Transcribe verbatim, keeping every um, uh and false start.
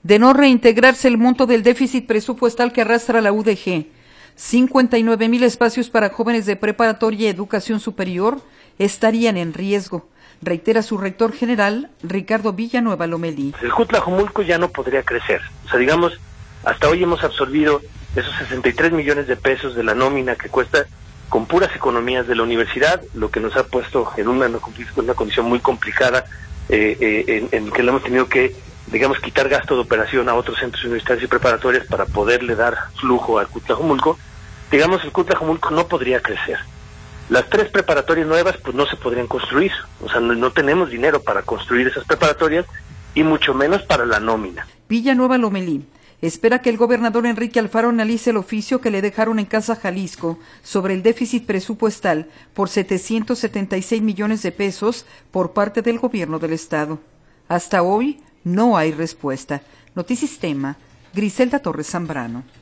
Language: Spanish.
De no reintegrarse el monto del déficit presupuestal que arrastra la U D G, cincuenta y nueve mil espacios para jóvenes de preparatoria y educación superior estarían en riesgo, reitera su rector general, Ricardo Villanueva Lomelí. El C U Tlajomulco ya no podría crecer. O sea, digamos, hasta hoy hemos absorbido esos sesenta y tres millones de pesos de la nómina que cuesta con puras economías de la universidad, lo que nos ha puesto en una, una condición muy complicada, eh, eh, en, en que le hemos tenido que, digamos, quitar gasto de operación a otros centros universitarios y preparatorias para poderle dar flujo al C U Tlajomulco. Digamos, el C U Tlajomulco no podría crecer. Las tres preparatorias nuevas pues no se podrían construir, o sea, no, no tenemos dinero para construir esas preparatorias y mucho menos para la nómina. Villanueva Lomelí espera que el gobernador Enrique Alfaro analice el oficio que le dejaron en Casa Jalisco sobre el déficit presupuestal por setecientos setenta y seis millones de pesos por parte del gobierno del estado. Hasta hoy no hay respuesta. Notisistema, Griselda Torres Zambrano.